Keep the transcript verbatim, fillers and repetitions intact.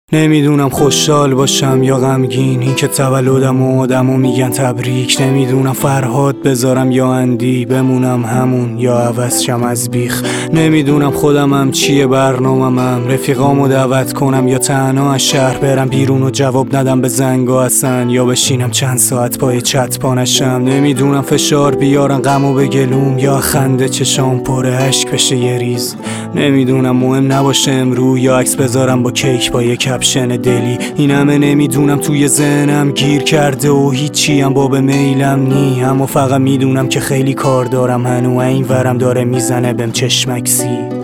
نمیدونم خوشحال باشم یا غمگین، این که تولدم و آدمو میگن تبریک. نمیدونم فرهاد بذارم یا اندی، بمونم همون یا عوض شم از بیخ. نمیدونم خودمم چیه برناممم، رفیقامو دعوت کنم یا تنها از شهر برم بیرون و جواب ندم به زنگا اصلا، یا بشینم چند ساعت پای چت پانشم. نمیدونم فشار بیارن غمو به گلوم یا خنده چشام پر اشک بشه یه ریز. نمیدونم مهم نباشه امرو یا عکس بذارم با کیک با یک کپشن دلی. این همه نمیدونم توی ذهنم گیر کرده و هیچی هم باب میلم نی، اما فقط میدونم که خیلی کار دارم هنو این ورم داره میزنه بهم چشمکسی.